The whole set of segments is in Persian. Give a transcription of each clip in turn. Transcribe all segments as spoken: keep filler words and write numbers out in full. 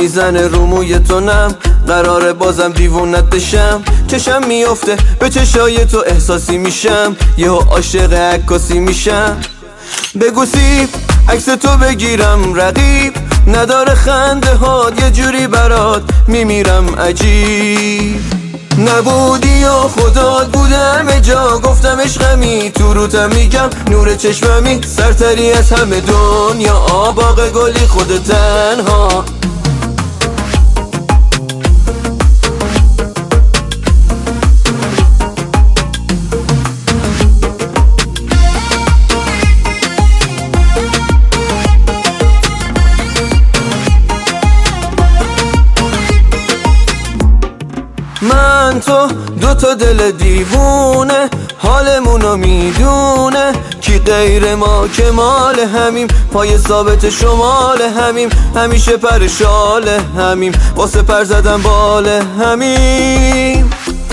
میزنه رو موی تو نم، قراره بازم دیوونت بشم. چشم میافته به چشای تو احساسی میشم، یهو عاشق عکاسی میشم. بگو سیب عکس تو بگیرم، رقیب نداره خنده هات، یه جوری برات میمیرم عجیب. نبودی و خدات بودم جا، گفتم عشقمی تو روتم میگم نور چشممی، سرتری از همه دنیا آباق گلی خود تنها. من تو دوتا دل دیوونه، حالمونو میدونه کی غیر ما که مال همیم، پای ثابت شمال همیم، همیشه پر شال همیم، واسه پر زدن بال همیم.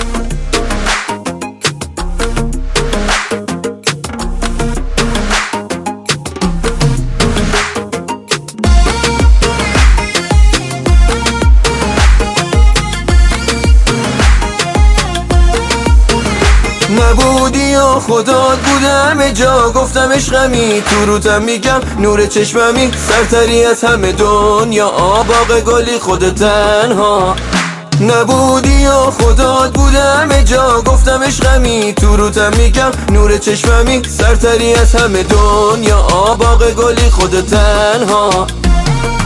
نبودی و خدات بودم جا، گفتم عشقمی تو روتم میگم نور چشممی، سرتری از همه دنیا آباق گلی خود تنها. نبودی و خدات بودم جا، گفتم عشقمی تو روتم میگم نور چشممی، سرتری از همه دنیا آباق گلی خود تنها.